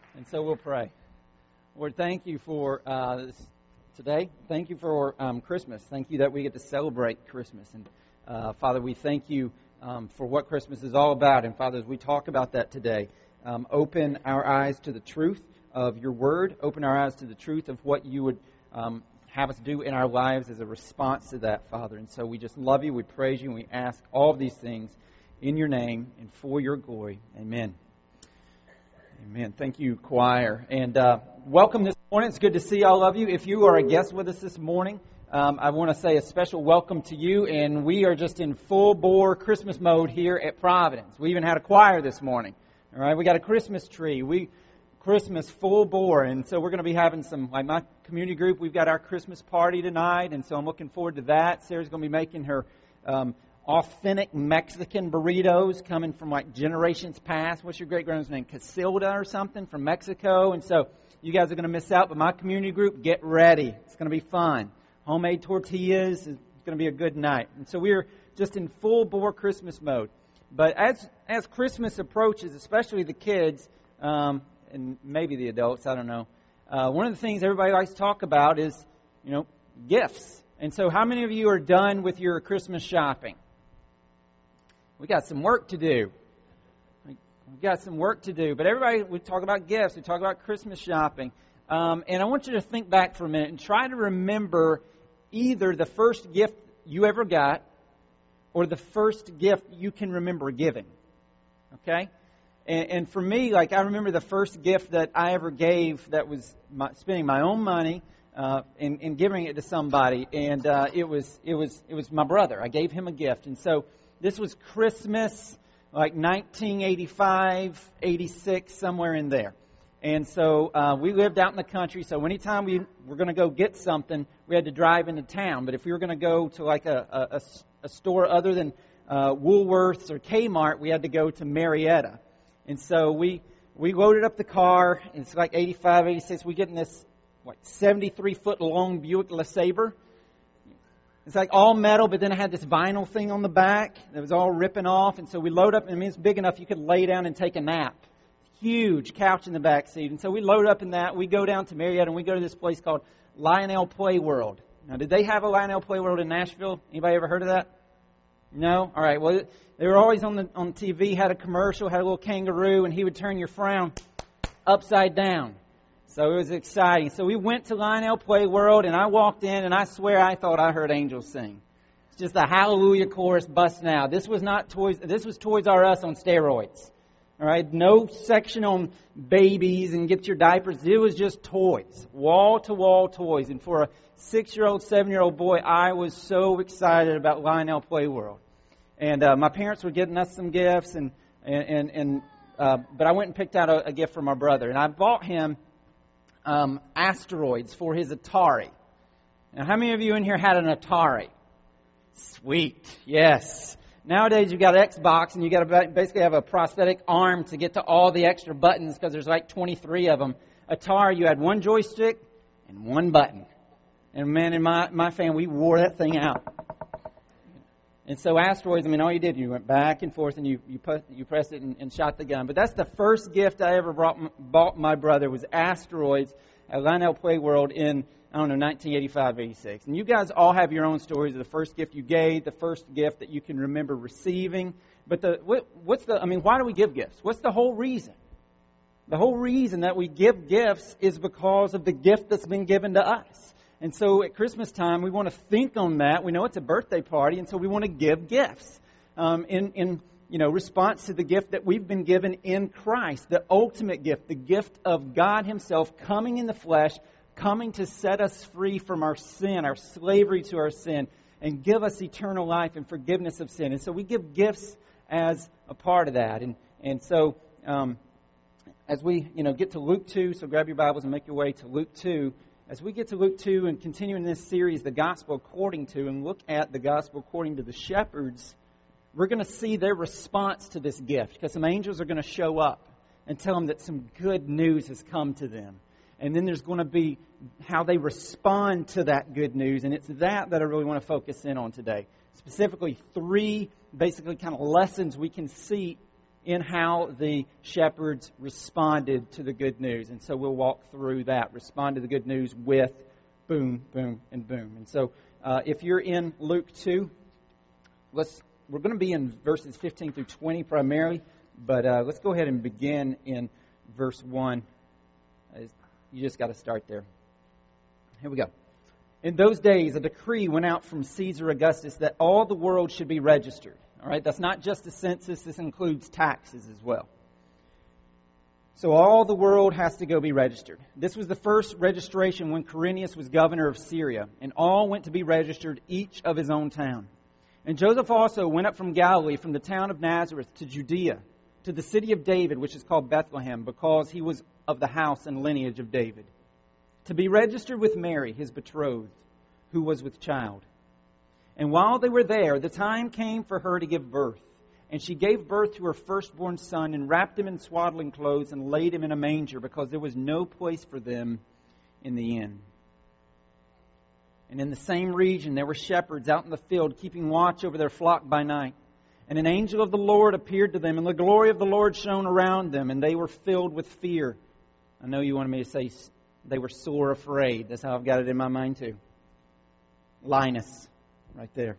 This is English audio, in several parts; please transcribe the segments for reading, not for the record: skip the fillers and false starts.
And so we'll pray. Lord, thank you for today. Thank you for Christmas. Thank you that we get to celebrate Christmas. And Father, we thank you for what Christmas is all about. And Father, as we talk about that today, open our eyes to the truth of your word. Open our eyes to the truth of what you would have us do in our lives as a response to that, Father. And so we just love you, we praise you, and we ask all of these things in your name and for your glory. Amen. Amen. Thank you, choir. And welcome this morning. It's good to see all of you. If you are a guest with us this morning, I want to say a special welcome to you. And we are just in full-bore Christmas mode here at Providence. We even had a choir this morning. All right, we got a Christmas tree. Christmas full bore. And so we're going to be having some, like my community group, we've got our Christmas party tonight. And so I'm looking forward to that. Sarah's going to be making her authentic Mexican burritos coming from like generations past. What's your great-grandmother's name? Casilda or something from Mexico. And so you guys are going to miss out. But my community group, get ready. It's going to be fun. Homemade tortillas. It's going to be a good night. And so we're just in full-bore Christmas mode. But as Christmas approaches, especially the kids, and maybe the adults, I don't know, one of the things everybody likes to talk about is, gifts. And so how many of you are done with your Christmas shopping? We got some work to do. We've got some work to do. But everybody, we talk about gifts. We talk about Christmas shopping. And I want you to think back for a minute and try to remember either the first gift you ever got or the first gift you can remember giving. Okay? And for me, like I remember the first gift that I ever gave that was spending my own money and giving it to somebody. And it was my brother. I gave him a gift. And so this was Christmas, like 1985, 86, somewhere in there. And so we lived out in the country, so anytime we were going to go get something, we had to drive into town. But if we were going to go to like a store other than Woolworths or Kmart, we had to go to Marietta. And so we loaded up the car. It's like 85, 86. We get in this 73-foot long Buick LeSabre. It's like all metal, but then it had this vinyl thing on the back that was all ripping off. And so we load up, and it's big enough you could lay down and take a nap. Huge couch in the back seat. And so we load up in that. We go down to Marietta, and we go to this place called Lionel Play World. Now, did they have a Lionel Play World in Nashville? Anybody ever heard of that? No? All right. Well, they were always on TV, had a commercial, had a little kangaroo, and he would turn your frown upside down. So it was exciting. So we went to Lionel Play World, and I walked in, and I swear I thought I heard angels sing. It's just a hallelujah chorus busting out. This was not Toys. This was Toys R Us on steroids. All right, no section on babies and get your diapers. It was just toys, wall-to-wall toys. And for a 6-year-old, 7-year-old boy, I was so excited about Lionel Play World. And my parents were getting us some gifts, but I went and picked out a gift for my brother, and I bought him Asteroids for his Atari. Now, how many of you in here had an Atari? Sweet, yes. Nowadays, you've got Xbox, and you've got to basically have a prosthetic arm to get to all the extra buttons because there's like 23 of them. Atari, you had one joystick and one button. And man, in my family, we wore that thing out. And so Asteroids, all you did, you went back and forth, and you pressed it and shot the gun. But that's the first gift I ever bought my brother was Asteroids at Lionel Play World in 1985, 86. And you guys all have your own stories of the first gift you gave, the first gift that you can remember receiving. But why do we give gifts? What's the whole reason? The whole reason that we give gifts is because of the gift that's been given to us. And so at Christmas time, we want to think on that. We know it's a birthday party, and so we want to give gifts in response to the gift that we've been given in Christ, the ultimate gift, the gift of God Himself coming in the flesh, coming to set us free from our sin, our slavery to our sin, and give us eternal life and forgiveness of sin. And so we give gifts as a part of that. And so as we get to Luke 2, so grab your Bibles and make your way to Luke 2. As we get to Luke 2 and continue in this series, The Gospel According to, and look at the Gospel according to the shepherds, we're going to see their response to this gift, because some angels are going to show up and tell them that some good news has come to them. And then there's going to be how they respond to that good news, and it's that I really want to focus in on today. Specifically, 3 basically kind of lessons we can see in how the shepherds responded to the good news. And so we'll walk through that. Respond to the good news with boom, boom, and boom. And so if you're in Luke 2, we're going to be in verses 15 through 20 primarily, but let's go ahead and begin in verse 1. You just got to start there. Here we go. In those days, a decree went out from Caesar Augustus that all the world should be registered. All right, that's not just the census, this includes taxes as well. So all the world has to go be registered. This was the first registration when Quirinius was governor of Syria, and all went to be registered, each of his own town. And Joseph also went up from Galilee, from the town of Nazareth to Judea, to the city of David, which is called Bethlehem, because he was of the house and lineage of David, to be registered with Mary, his betrothed, who was with child. And while they were there, the time came for her to give birth. And she gave birth to her firstborn son and wrapped him in swaddling clothes and laid him in a manger because there was no place for them in the inn. And in the same region there were shepherds out in the field keeping watch over their flock by night. And an angel of the Lord appeared to them, and the glory of the Lord shone around them, and they were filled with fear. I know you wanted me to say they were sore afraid. That's how I've got it in my mind too. Linus. Right there.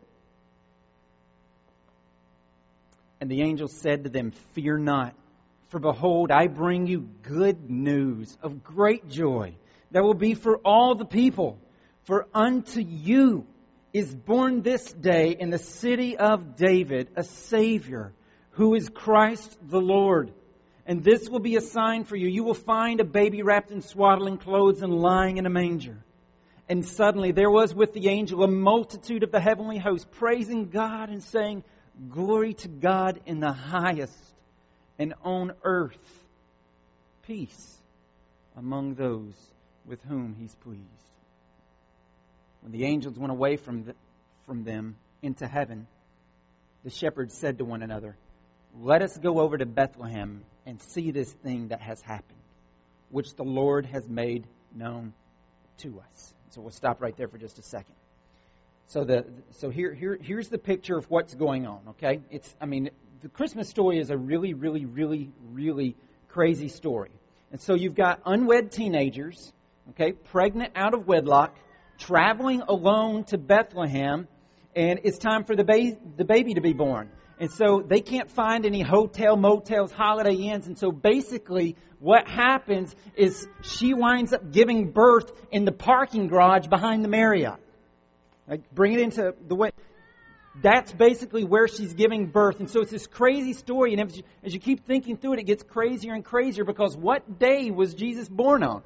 And the angel said to them, "Fear not, for behold, I bring you good news of great joy that will be for all the people. For unto you is born this day in the city of David a Savior, who is Christ the Lord. And this will be a sign for you. You will find a baby wrapped in swaddling clothes and lying in a manger." And suddenly there was with the angel a multitude of the heavenly host, praising God and saying, "Glory to God in the highest, and on earth peace among those with whom He's pleased." When the angels went away from them into heaven, the shepherds said to one another, "Let us go over to Bethlehem and see this thing that has happened, which the Lord has made known to us." So we'll stop right there for just a second. So here's the picture of what's going on. Okay, the Christmas story is a really, really, really, really crazy story. And so you've got unwed teenagers, okay, pregnant out of wedlock, traveling alone to Bethlehem, and it's time for the baby to be born. And so they can't find any hotel, motels, Holiday Inns. And so basically what happens is she winds up giving birth in the parking garage behind the Marriott. Like, bring it into the way. That's basically where she's giving birth. And so it's this crazy story. And as you keep thinking through it, it gets crazier and crazier, because what day was Jesus born on?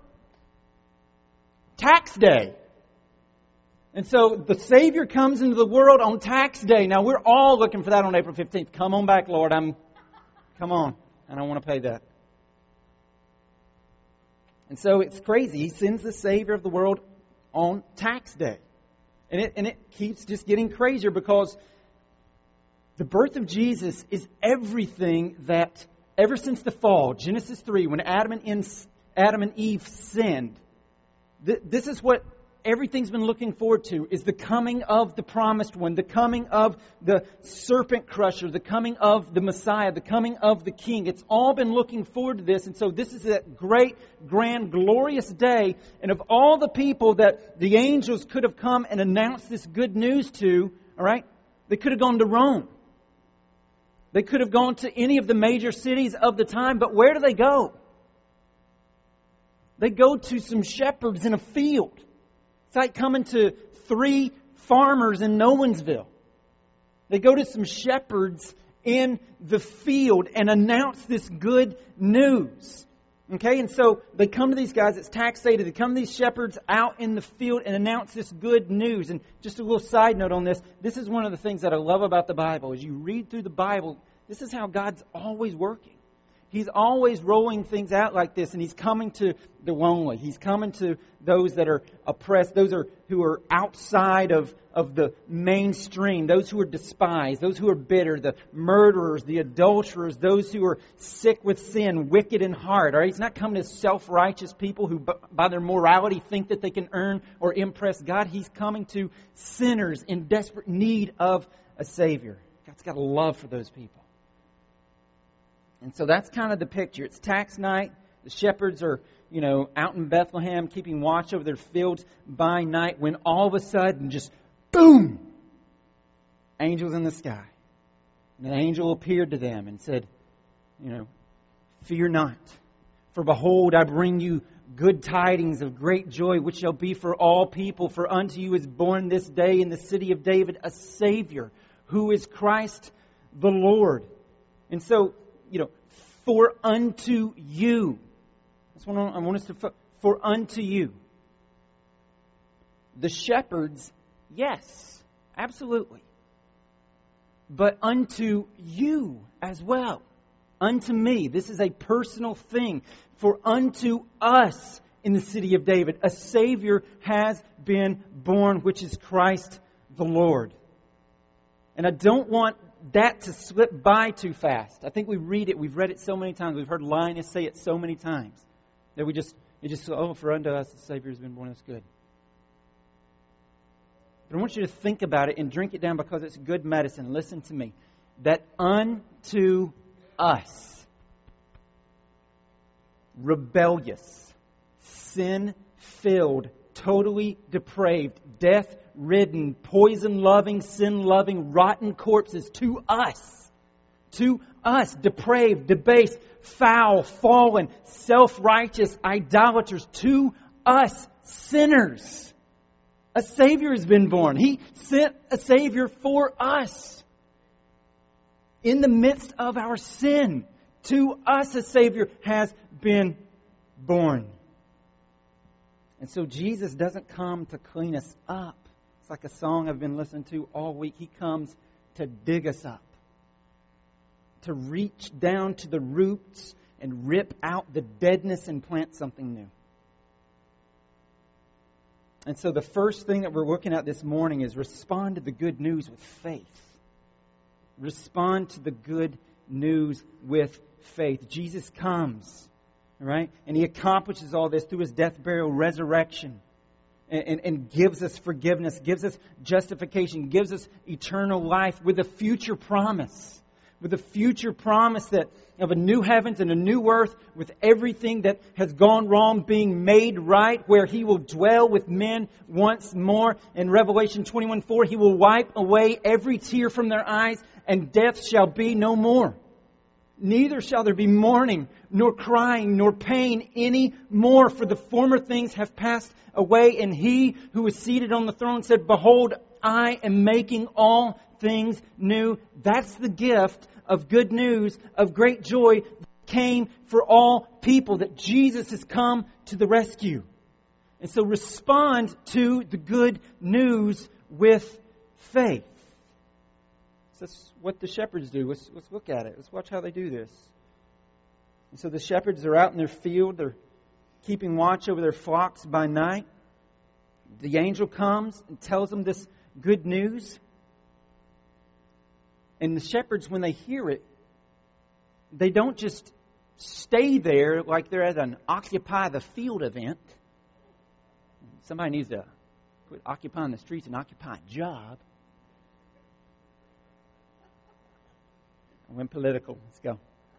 Tax day. And so the Savior comes into the world on tax day. Now, we're all looking for that on April 15th. Come on back, Lord. Come on. I don't want to pay that. And so it's crazy. He sends the Savior of the world on tax day. And it keeps just getting crazier, because the birth of Jesus is everything that, ever since the fall, Genesis 3, when Adam and Eve sinned, this is what everything's been looking forward to, is the coming of the promised one, the coming of the serpent crusher, the coming of the Messiah, the coming of the King. It's all been looking forward to this. And so this is that great, grand, glorious day. And of all the people that the angels could have come and announced this good news to, all right, they could have gone to Rome. They could have gone to any of the major cities of the time. But where do they go? They go to some shepherds in a field. It's like coming to 3 farmers in Nowensville. They go to some shepherds in the field and announce this good news. Okay, and so they come to these guys, it's tax day, they come to these shepherds out in the field and announce this good news. And just a little side note on this, this is one of the things that I love about the Bible. As you read through the Bible, this is how God's always working. He's always rolling things out like this, and He's coming to the lonely. He's coming to those that are oppressed, those who are outside of the mainstream, those who are despised, those who are bitter, the murderers, the adulterers, those who are sick with sin, wicked in heart. All right? He's not coming to self-righteous people who by their morality think that they can earn or impress God. He's coming to sinners in desperate need of a Savior. God's got a love for those people. And so that's kind of the picture. It's tax night. The shepherds are, out in Bethlehem keeping watch over their fields by night when all of a sudden, just boom, angels in the sky. And an angel appeared to them and said, fear not, for behold, I bring you good tidings of great joy, which shall be for all people. For unto you is born this day in the city of David a Savior, who is Christ the Lord. And so, for unto you. That's what I want us to for unto you. The shepherds, yes, absolutely. But unto you as well. Unto me. This is a personal thing. For unto us in the city of David a Savior has been born, which is Christ the Lord. And I don't want that to slip by too fast. I think we read it. We've read it so many times. We've heard Linus say it so many times that for unto us the Savior has been born. That's good. But I want you to think about it and drink it down because it's good medicine. Listen to me. That unto us, rebellious, sin-filled, totally depraved, death-ridden, poison-loving, sin-loving, rotten corpses, to us, depraved, debased, foul, fallen, self-righteous, idolaters, to us, sinners. A Savior has been born. He sent a Savior for us. In the midst of our sin, to us a Savior has been born. And so Jesus doesn't come to clean us up. It's like a song I've been listening to all week. He comes to dig us up. To reach down to the roots and rip out the deadness and plant something new. And so the first thing that we're looking at this morning is respond to the good news with faith. Respond to the good news with faith. Jesus comes, right? And He accomplishes all this through His death, burial, resurrection. And gives us forgiveness, gives us justification, gives us eternal life with a future promise. With a future promise that of a new heavens and a new earth, with everything that has gone wrong being made right, where He will dwell with men once more. In Revelation 21:4, He will wipe away every tear from their eyes, and death shall be no more. Neither shall there be mourning, nor crying, nor pain any more, for the former things have passed away. And He who is seated on the throne said, behold, I am making all things new. That's the gift of good news, of great joy that came for all people, that Jesus has come to the rescue. And so respond to the good news with faith. So that's what the shepherds do. Let's look at it. Let's watch how they do this. And so the shepherds are out in their field. They're keeping watch over their flocks by night. The angel comes and tells them this good news. And the shepherds, when they hear it, they don't just stay there like they're at an Occupy the Field event. Somebody needs to quit occupying the streets and occupy a job. I went political. Let's go.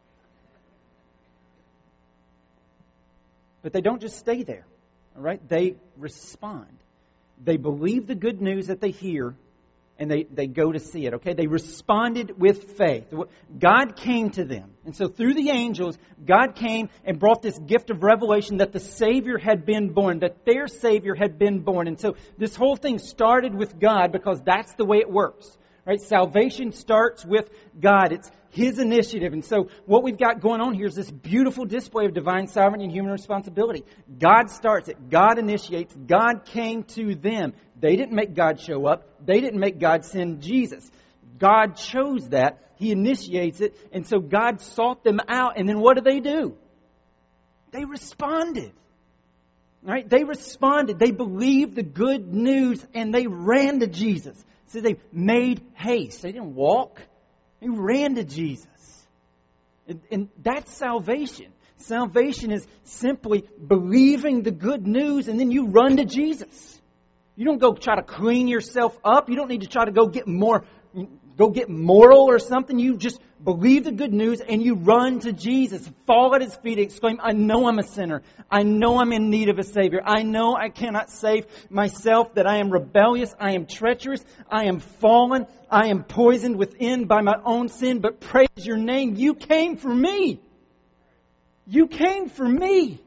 But they don't just stay there. All right? They respond. They believe the good news that they hear, and they go to see it. Okay? They responded with faith. God came to them. And so through the angels, God came and brought this gift of revelation that the Savior had been born, that their Savior had been born. And so this whole thing started with God because that's the way it works. Right? Salvation starts with God. It's His initiative. And so what we've got going on here is this beautiful display of divine sovereignty and human responsibility. God starts it. God initiates. God came to them. They didn't make God show up. They didn't make God send Jesus. God chose that. He initiates it. And so God sought them out. And then what do? They responded. Right? They responded. They believed the good news and they ran to Jesus. So they made haste. They didn't walk. They ran to Jesus. And that's salvation. Salvation is simply believing the good news and then you run to Jesus. You don't go try to clean yourself up. You don't need to try to go get moral or something. You just believe the good news, and you run to Jesus, fall at His feet, and exclaim, I know I'm a sinner. I know I'm in need of a Savior. I know I cannot save myself, that I am rebellious, I am treacherous, I am fallen, I am poisoned within by my own sin, but praise Your name. You came for me. You came for me.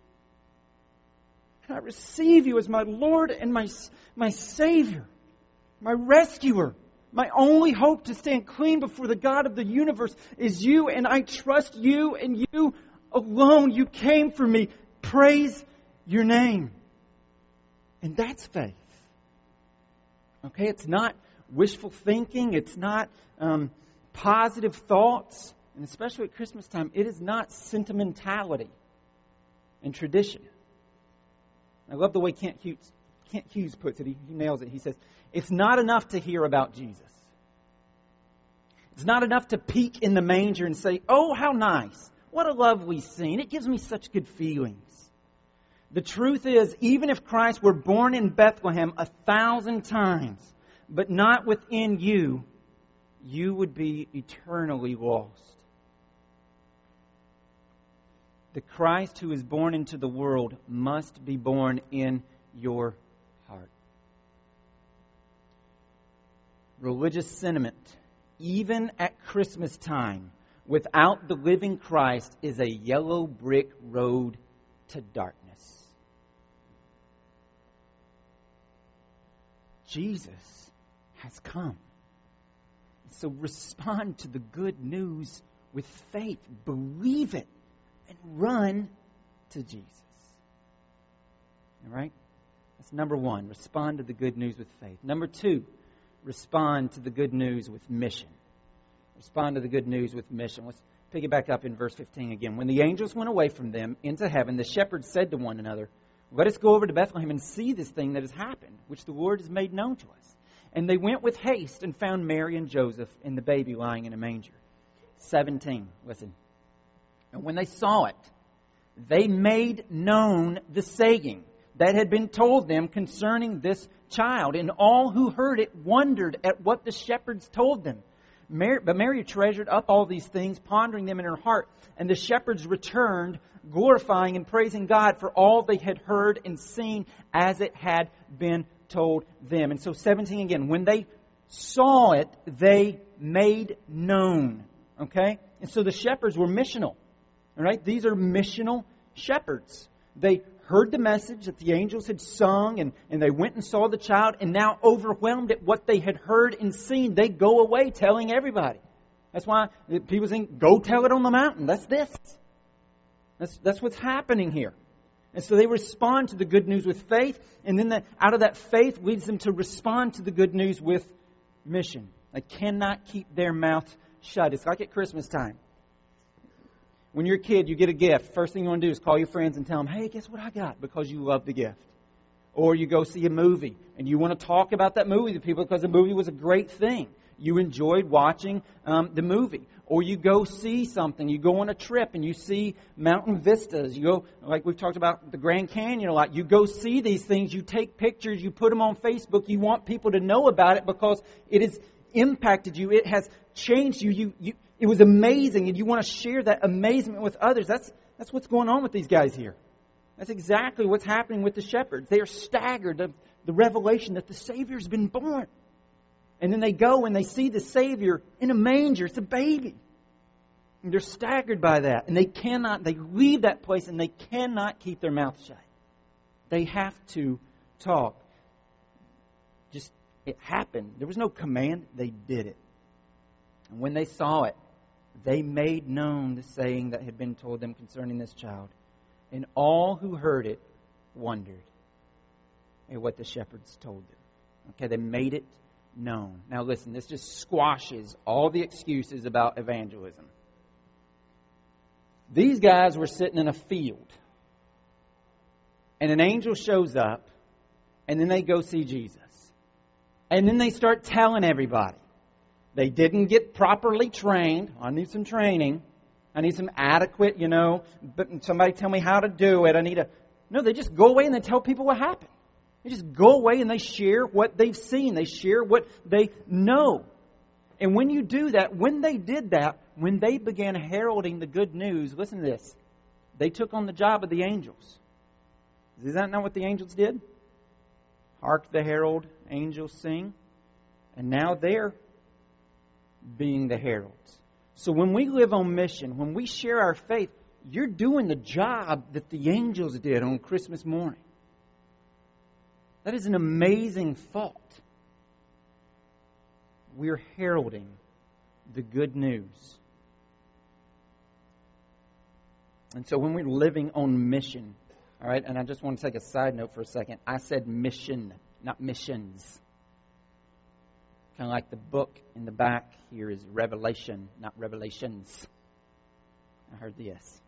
And I receive You as my Lord and my Savior, my rescuer. My only hope to stand clean before the God of the universe is You, and I trust You and You alone. You came for me. Praise Your name. And that's faith. Okay, it's not wishful thinking. It's not positive thoughts. And especially at Christmas time, it is not sentimentality and tradition. I love the way Kent Hughes puts it. He nails it. He says, it's not enough to hear about Jesus. It's not enough to peek in the manger and say, oh, how nice. What a lovely scene. It gives me such good feelings. The truth is, even if Christ were born in Bethlehem 1,000 times, but not within you, you would be eternally lost. The Christ who is born into the world must be born in your heart. Religious sentiment, even at Christmas time, without the living Christ, is a yellow brick road to darkness. Jesus has come. So respond to the good news with faith. Believe it and run to Jesus. All right? That's number one. Respond to the good news with faith. Number two, respond to the good news with mission. Respond to the good news with mission. Let's pick it back up in verse 15 again. When the angels went away from them into heaven, the shepherds said to one another, let us go over to Bethlehem and see this thing that has happened, which the Lord has made known to us. And they went with haste and found Mary and Joseph and the baby lying in a manger. 17, listen. And when they saw it, they made known the saying that had been told them concerning this child. And all who heard it wondered at what the shepherds told them. But Mary treasured up all these things, pondering them in her heart. And the shepherds returned, glorifying and praising God for all they had heard and seen as it had been told them. And so 17 again, when they saw it, they made known. Okay? And so the shepherds were missional. All right? These are missional shepherds. They heard the message that the angels had sung, and they went and saw the child, and now overwhelmed at what they had heard and seen, they go away telling everybody. That's why people think, go tell it on the mountain. That's this. That's what's happening here. And so they respond to the good news with faith, and then out of that faith leads them to respond to the good news with mission. They cannot keep their mouth shut. It's like at Christmas time. When you're a kid, you get a gift. First thing you want to do is call your friends and tell them, hey, guess what I got? Because you love the gift. Or you go see a movie, and you want to talk about that movie to people because the movie was a great thing. You enjoyed watching the movie. Or you go see something. You go on a trip and you see mountain vistas. You go, like we've talked about the Grand Canyon a lot. You go see these things. You take pictures. You put them on Facebook. You want people to know about it because it has impacted you. It has changed you. It was amazing, and you want to share that amazement with others. That's what's going on with these guys here. That's exactly what's happening with the shepherds. They are staggered of the revelation that the Savior's been born. And then they go and they see the Savior in a manger. It's a baby. And they're staggered by that. And they leave that place and they cannot keep their mouth shut. They have to talk. It happened. There was no command. They did it. And when they saw it, they made known the saying that had been told them concerning this child. And all who heard it wondered at what the shepherds told them. Okay, they made it known. Now listen, this just squashes all the excuses about evangelism. These guys were sitting in a field. And an angel shows up. And then they go see Jesus. And then they start telling everybody. They didn't get properly trained. I need some training. I need some adequate, but somebody tell me how to do it. No, they just go away and they tell people what happened. They just go away and they share what they've seen. They share what they know. And when you do that, when they did that, when they began heralding the good news, listen to this. They took on the job of the angels. Is that not what the angels did? Hark the herald angels sing. And now they're being the heralds. So when we live on mission, when we share our faith, you're doing the job that the angels did on Christmas morning. That is an amazing thought. We're heralding the good news. And so when we're living on mission, all right, and I just want to take a side note for a second. I said mission, not missions. Kind of like the book in the back here is Revelation, not Revelations. I heard the S.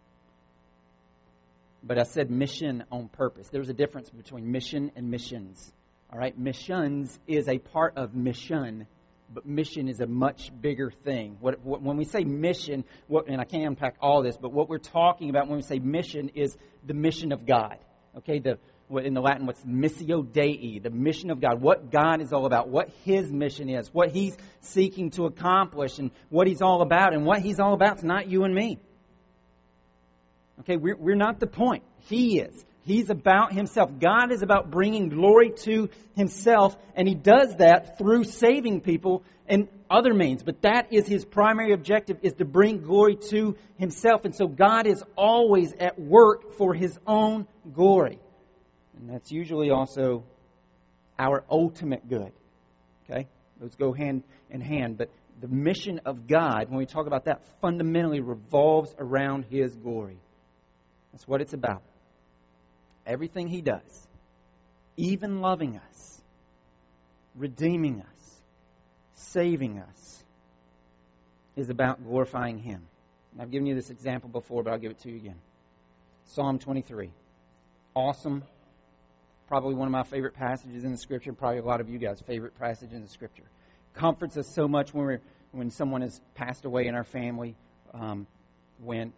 But I said mission on purpose. There's a difference between mission and missions. All right, missions is a part of mission, but mission is a much bigger thing. When we say mission, and I can't unpack all this, but what we're talking about when we say mission is the mission of God. Okay, in the Latin, what's missio Dei, the mission of God, what God is all about, what His mission is, what He's seeking to accomplish, and what He's all about. And what He's all about is not you and me. Okay, we're not the point. He is. He's about Himself. God is about bringing glory to Himself, and He does that through saving people and other means. But that is His primary objective, is to bring glory to Himself. And so God is always at work for His own glory. And that's usually also our ultimate good. Okay? Those go hand in hand. But the mission of God, when we talk about that, fundamentally revolves around His glory. That's what it's about. Everything He does, even loving us, redeeming us, saving us, is about glorifying Him. And I've given you this example before, but I'll give it to you again. Psalm 23. Awesome. Probably one of my favorite passages in the Scripture. Probably a lot of you guys' favorite passage in the Scripture. Comforts us so much when someone has passed away in our family, when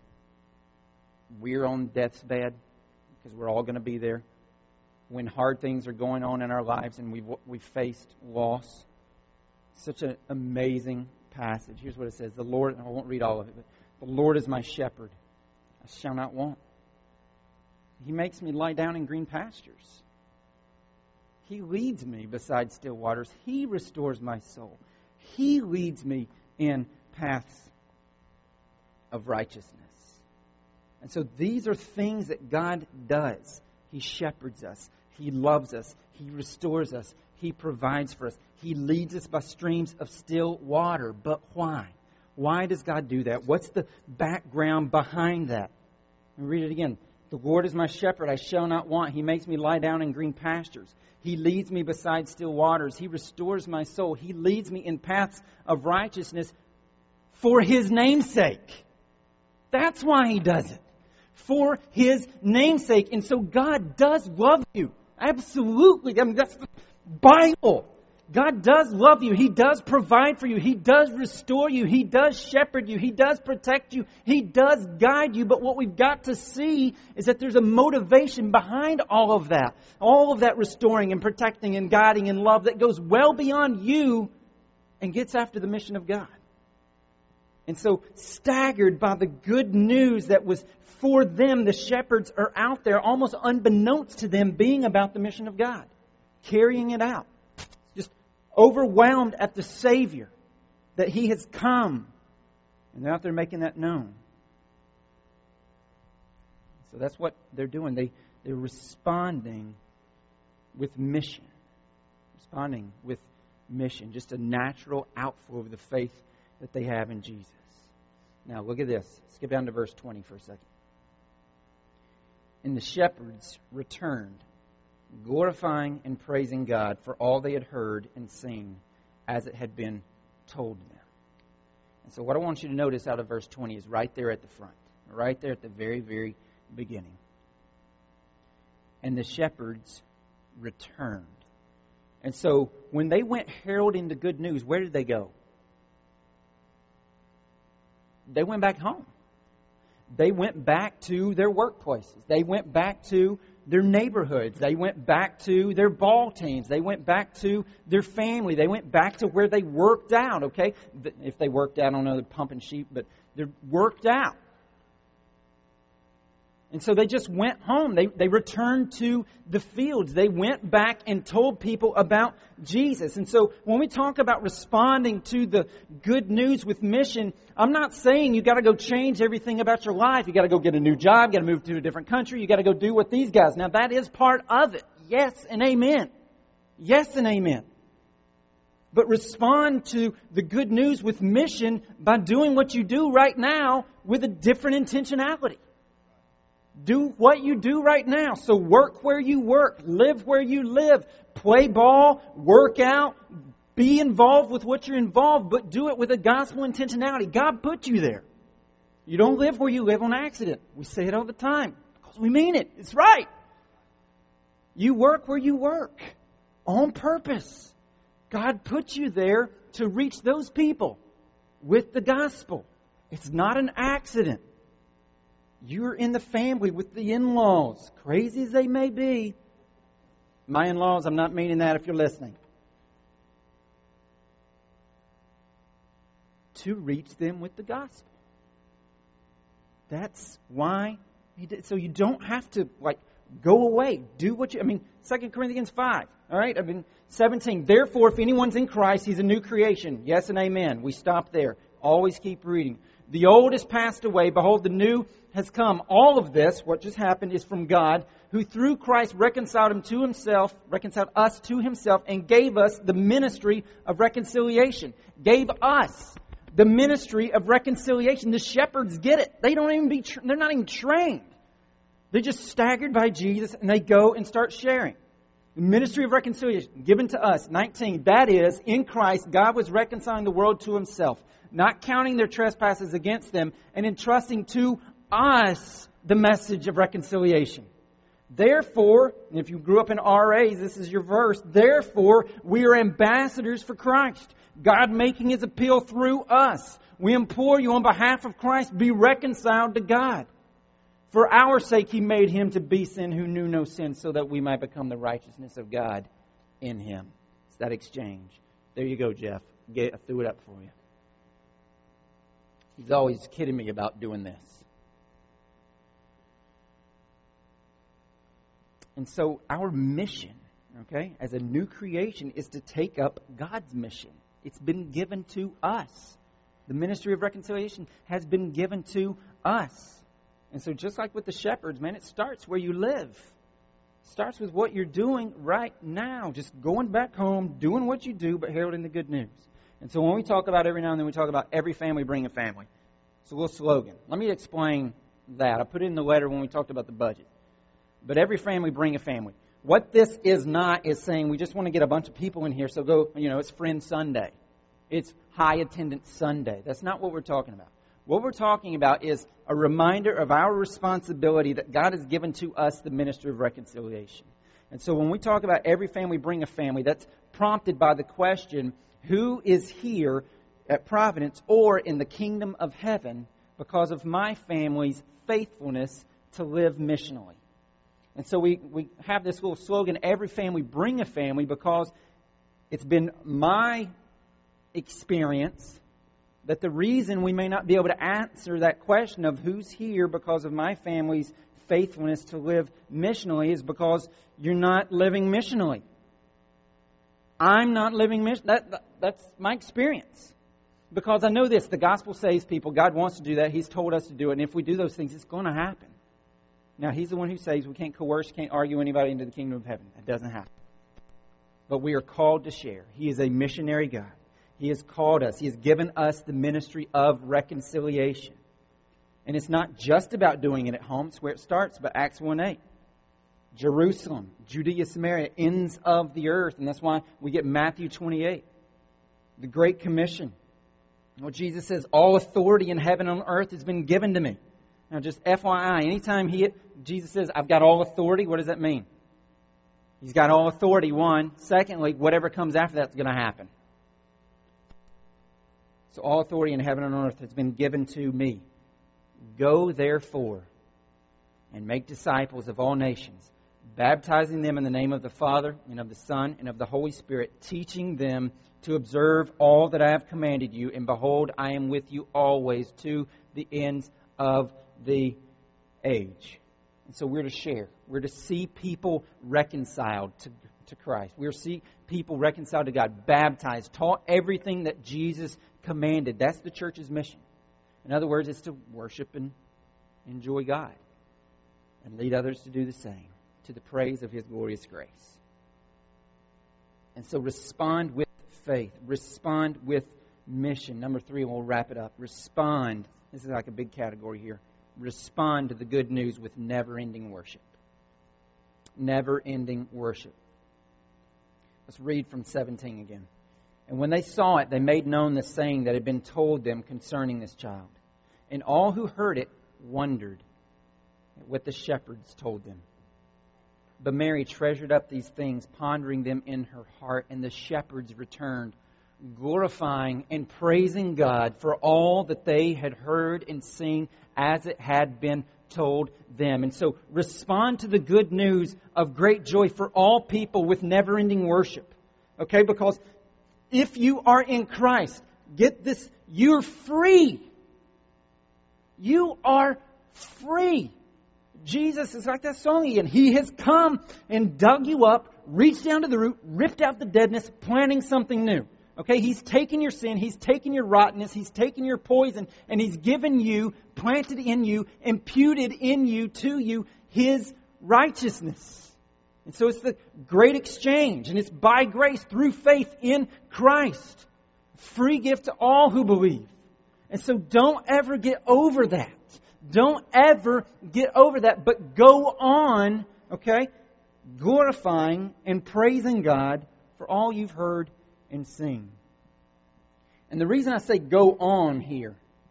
we're on death's bed, because we're all going to be there. When hard things are going on in our lives and we've faced loss. Such an amazing passage. Here's what it says. The Lord, I won't read all of it, but the Lord is my shepherd. I shall not want. He makes me lie down in green pastures. He leads me beside still waters. He restores my soul. He leads me in paths of righteousness. And so these are things that God does. He shepherds us. He loves us. He restores us. He provides for us. He leads us by streams of still water. But why? Why does God do that? What's the background behind that? Let me read it again. The Lord is my shepherd, I shall not want. He makes me lie down in green pastures. He leads me beside still waters. He restores my soul. He leads me in paths of righteousness for His name's sake. That's why He does it. For His name's sake. And so God does love you. Absolutely. I mean, that's the Bible. God does love you. He does provide for you. He does restore you. He does shepherd you. He does protect you. He does guide you. But what we've got to see is that there's a motivation behind all of that. All of that restoring and protecting and guiding and love that goes well beyond you and gets after the mission of God. And so, staggered by the good news that was for them, the shepherds are out there almost unbeknownst to them being about the mission of God. Carrying it out. Overwhelmed at the Savior, that He has come. And they're out there making that known. So that's what they're doing. They're responding with mission. Responding with mission. Just a natural outflow of the faith that they have in Jesus. Now look at this. Skip down to verse 20 for a second. And the shepherds returned, glorifying and praising God for all they had heard and seen as it had been told them. And so what I want you to notice out of verse 20 is right there at the front. Right there at the very, very beginning. And the shepherds returned. And so when they went heralding the good news, where did they go? They went back home. They went back to their workplaces. They went back to their neighborhoods. They went back to their ball teams. They went back to their family. They went back to where they worked out, okay? If they worked out, I don't know, they're pumping sheep, but they're worked out. And so they just went home. They returned to the fields. They went back and told people about Jesus. And so when we talk about responding to the good news with mission, I'm not saying you got to go change everything about your life. You got to go get a new job. You got to move to a different country. You got to go do what these guys. Now that is part of it. Yes and amen. Yes and amen. But respond to the good news with mission by doing what you do right now with a different intentionality. Do what you do right now. So work where you work. Live where you live. Play ball. Work out. Be involved with what you're involved, but do it with a gospel intentionality. God put you there. You don't live where you live on accident. We say it all the time because we mean it. It's right. You work where you work on purpose. God put you there to reach those people with the gospel. It's not an accident. You're in the family with the in-laws, crazy as they may be. My in-laws, I'm not meaning that if you're listening. To reach them with the gospel. That's why he did. So you don't have to go away. Do what you... 2 Corinthians 5. All right? 17. Therefore, if anyone's in Christ, he's a new creation. Yes and amen. We stop there. Always keep reading. The old has passed away. Behold, the new has come. All of this, what just happened, is from God, who through Christ reconciled us to Himself, and gave us the ministry of reconciliation. Gave us the ministry of reconciliation. The shepherds get it. They're not even trained. They're just staggered by Jesus, and they go and start sharing. The ministry of reconciliation given to us. 19. That is, in Christ, God was reconciling the world to Himself, not counting their trespasses against them, and entrusting to us the message of reconciliation. Therefore, and if you grew up in RAs, this is your verse. Therefore, we are ambassadors for Christ, God making His appeal through us. We implore you on behalf of Christ, be reconciled to God. For our sake He made Him to be sin who knew no sin, so that we might become the righteousness of God in Him. It's that exchange. There you go, Jeff. I threw it up for you. He's always kidding me about doing this. And so our mission, okay, as a new creation, is to take up God's mission. It's been given to us. The ministry of reconciliation has been given to us. And so just like with the shepherds, man, it starts where you live. It starts with what you're doing right now. Just going back home, doing what you do, but heralding the good news. And so when we talk about every now and then, we talk about every family bring a family. It's a little slogan. Let me explain that. I put it in the letter when we talked about the budget. But every family bring a family. What this is not is saying we just want to get a bunch of people in here, so go, it's Friend Sunday. It's High Attendance Sunday. That's not what we're talking about. What we're talking about is a reminder of our responsibility that God has given to us the ministry of reconciliation. And so when we talk about every family bring a family, that's prompted by the question, who is here at Providence or in the kingdom of heaven because of my family's faithfulness to live missionally? And so we have this little slogan, every family bring a family, because it's been my experience that the reason we may not be able to answer that question of who's here because of my family's faithfulness to live missionally is because you're not living missionally. I'm not living missionally. That's my experience. Because I know this, the gospel saves people. God wants to do that. He's told us to do it. And if we do those things, it's going to happen. Now, He's the one who saves. We can't coerce, can't argue anybody into the kingdom of heaven. That doesn't happen. But we are called to share. He is a missionary God. He has called us. He has given us the ministry of reconciliation. And it's not just about doing it at home. It's where it starts. But Acts 1:8. Jerusalem, Judea, Samaria, ends of the earth. And that's why we get Matthew 28. The Great Commission. Well, Jesus says, all authority in heaven and on earth has been given to me. Now, just FYI, anytime Jesus says, I've got all authority, what does that mean? He's got all authority, one. Secondly, whatever comes after that's going to happen. So all authority in heaven and on earth has been given to me. Go, therefore, and make disciples of all nations, baptizing them in the name of the Father and of the Son and of the Holy Spirit, teaching them to observe all that I have commanded you. And behold, I am with you always to the ends of the age. And so we're to share. We're to see people reconciled to Christ. We're to see people reconciled to God, baptized, taught everything that Jesus commanded. That's the church's mission. In other words, it's to worship and enjoy God and lead others to do the same, to the praise of His glorious grace. And so respond with faith. Respond with mission. Number 3, and we'll wrap it up. Respond. This is like a big category here. Respond to the good news with never-ending worship. Never-ending worship. Let's read from 17 again. And when they saw it, they made known the saying that had been told them concerning this child. And all who heard it wondered at what the shepherds told them. But Mary treasured up these things, pondering them in her heart. And the shepherds returned, glorifying and praising God for all that they had heard and seen as it had been told them. And so respond to the good news of great joy for all people with never-ending worship. Okay? Because if you are in Christ, get this, you're free. You are free. Jesus is like that song again. He has come and dug you up, reached down to the root, ripped out the deadness, planting something new. Okay, He's taken your sin, He's taken your rottenness, He's taken your poison, and He's given you, planted in you, imputed in you, to you, His righteousness. And so it's the great exchange, and it's by grace through faith in Christ. Free gift to all who believe. And so don't ever get over that. Don't ever get over that, but go on, okay, glorifying and praising God for all you've heard and seen. And the reason I say go on here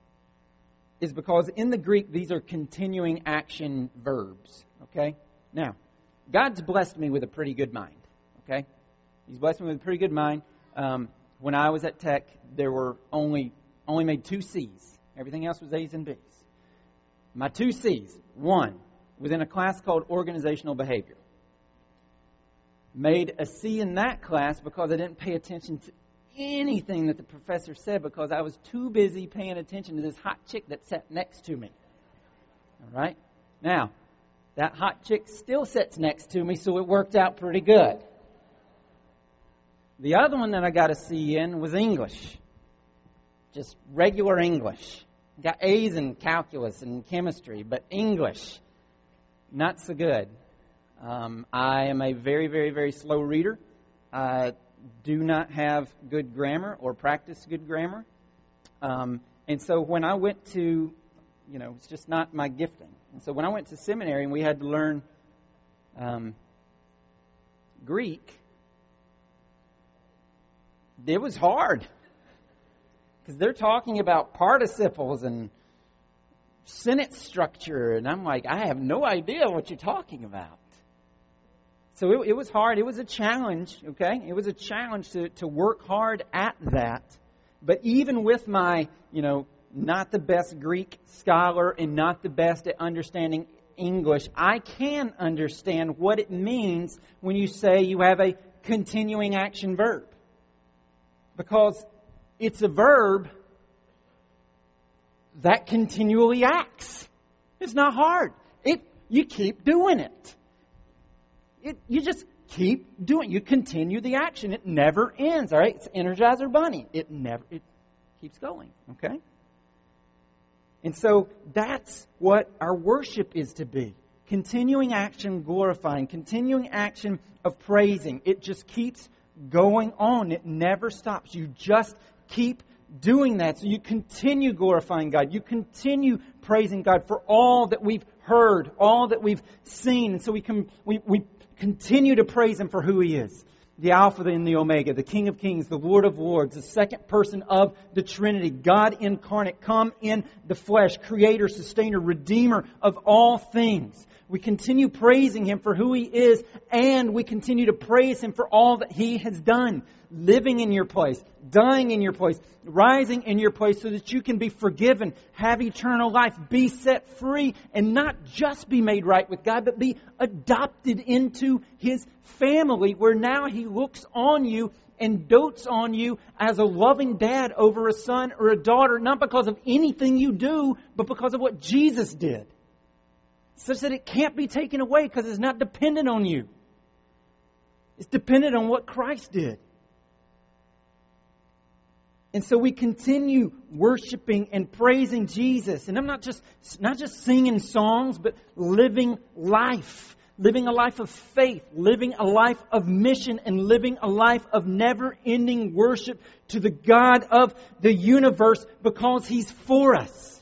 is because in the Greek, these are continuing action verbs, okay? Now, God's blessed me with a pretty good mind, okay? He's blessed me with a pretty good mind. When I was at Tech, there were only made 2 C's. Everything else was A's and B's. My 2 C's, 1, was in a class called Organizational Behavior. Made a C in that class because I didn't pay attention to anything that the professor said because I was too busy paying attention to this hot chick that sat next to me. All right? Now, that hot chick still sits next to me, so it worked out pretty good. The other one that I got a C in was English. Just regular English. Got A's in calculus and chemistry, but English, not so good. I am a very, very, very slow reader. I do not have good grammar or practice good grammar. And so when I went to, it's just not my gifting. And so when I went to seminary and we had to learn Greek, it was hard. Because they're talking about participles and sentence structure. And I'm like, I have no idea what you're talking about. So it was hard. It was a challenge, okay? It was a challenge to work hard at that. But even with my, not the best Greek scholar and not the best at understanding English, I can understand what it means when you say you have a continuing action verb. Because it's a verb that continually acts. It's not hard. You keep doing it. You just keep doing it. You continue the action. It never ends. All right? It's Energizer Bunny. It keeps going. Okay? And so that's what our worship is to be. Continuing action, glorifying. Continuing action of praising. It just keeps going on. It never stops. You just keep doing that. So you continue glorifying God. You continue praising God for all that we've heard, all that we've seen. And so we continue to praise Him for who He is. The Alpha and the Omega, the King of Kings, the Lord of Lords, the second person of the Trinity, God incarnate, come in the flesh, Creator, Sustainer, Redeemer of all things. We continue praising Him for who He is, and we continue to praise Him for all that He has done. Living in your place, dying in your place, rising in your place so that you can be forgiven, have eternal life, be set free, and not just be made right with God, but be adopted into His family, where now He looks on you and dotes on you as a loving dad over a son or a daughter, not because of anything you do, but because of what Jesus did. Such that it can't be taken away because it's not dependent on you. It's dependent on what Christ did. And so we continue worshiping and praising Jesus. And I'm not just singing songs, but living life. Living a life of faith, living a life of mission, and living a life of never-ending worship to the God of the universe because He's for us.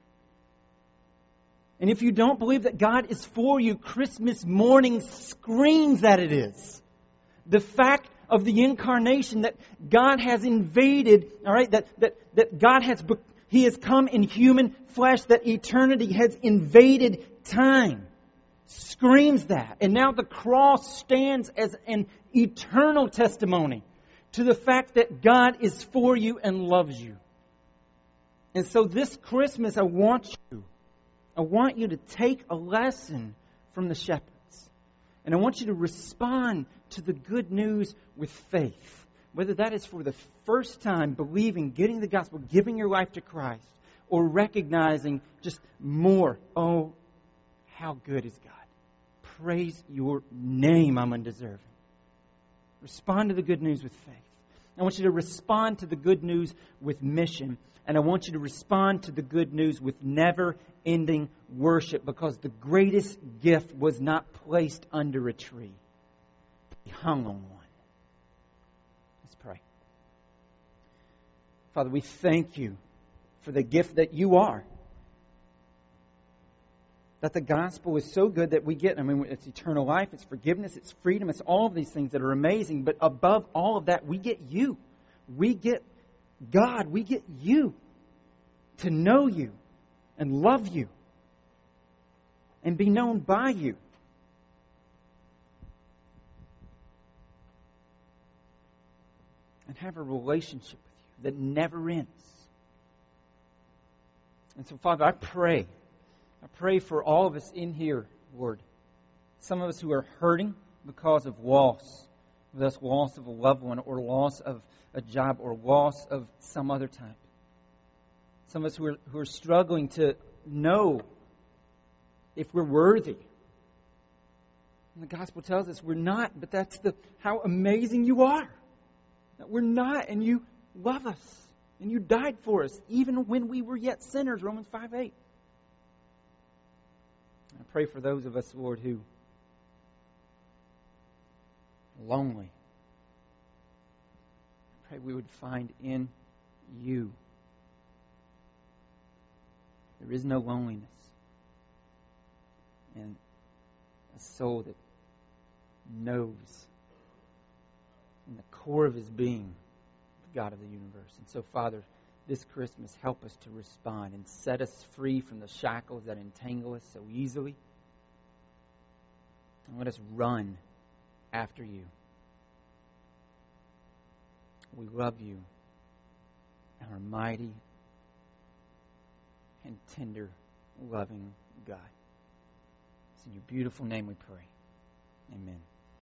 And if you don't believe that God is for you, Christmas morning screams that it is. The fact of the incarnation, that God has invaded, all right, that God He has come in human flesh, that eternity has invaded time. Screams that. And now the cross stands as an eternal testimony to the fact that God is for you and loves you. And so this Christmas, I want you to take a lesson from the shepherds. And I want you to respond to the good news with faith. Whether that is for the first time believing, getting the gospel, giving your life to Christ, or recognizing just more, oh, how good is God. Praise your name, I'm undeserving. Respond to the good news with faith. I want you to respond to the good news with mission. And I want you to respond to the good news with never-ending worship, because the greatest gift was not placed under a tree. He hung on one. Let's pray. Father, we thank You for the gift that You are. That the gospel is so good that we get, it's eternal life, it's forgiveness, it's freedom, it's all of these things that are amazing. But above all of that, we get You. We get God. We get You. To know You and love You and be known by You. And have a relationship with You that never ends. And so, Father, I pray for all of us in here, Lord. Some of us who are hurting because of loss. Whether that's loss of a loved one, or loss of a job, or loss of some other type. Some of us who are struggling to know if we're worthy. And the gospel tells us we're not, but that's how amazing You are. That we're not, and You love us. And You died for us, even when we were yet sinners, Romans 5:8. I pray for those of us, Lord, who are lonely. I pray we would find in You. There is no loneliness in a soul that knows in the core of his being the God of the universe. And so, Father, this Christmas, help us to respond and set us free from the shackles that entangle us so easily. And let us run after You. We love You, our mighty and tender, loving God. It's in Your beautiful name we pray. Amen.